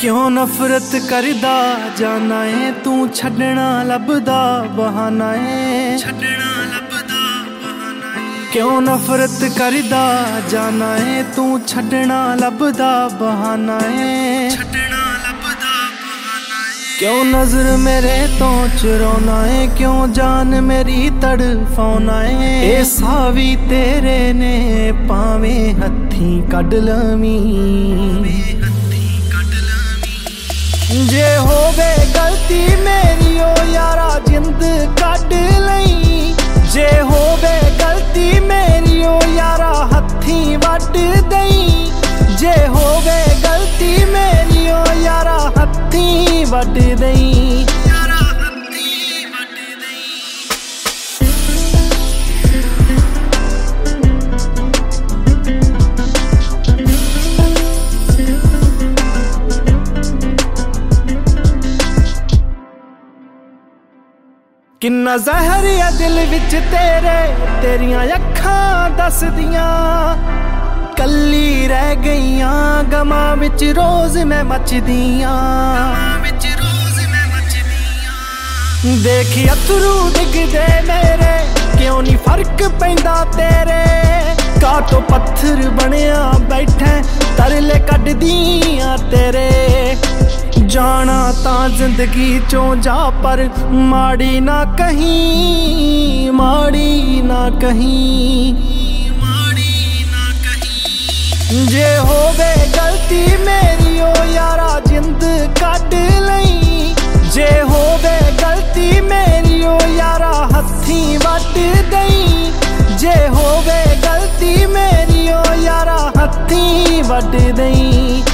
क्यों नफरत करदा जाना है तू छड्डना लभदा बहाना है क्यों नफरत करदा जाना है तू छड्डना लभदा बहाना है क्यों नजर मेरे तो चुराना है क्यों जान मेरी तड़फाना है ए सावी तेरे ने पावे हथी कढ लवीं जे होवे गलती मेरी ओ यारा जिंद कढ लई जे होवे गलती मेरी ओ यारा हथी वड दई जे होवे गलती मेरी ओ यारा हथी वड दई किन्ना जहर है दिल विच तेरे तेरियां अखां दसदियां कल्ली रह गईयां गमां विच रोज मैं मचदियां देखी अथरू डिगदे मेरे क्यों नहीं फर्क पैंदा तेरे काटो पत्थर बनिया बैठे तरले कढदियां तेरे जाना ता जिंदगी चों जा पर माड़ी ना कहीं माड़ी ना कहीं जे होवे गलती मेरी ओ यारा जिंद कढ लई जे होवे गलती मेरी ओ यारा हथी वड दई जे होवे गलती मेरी ओ यारा हथी वड दई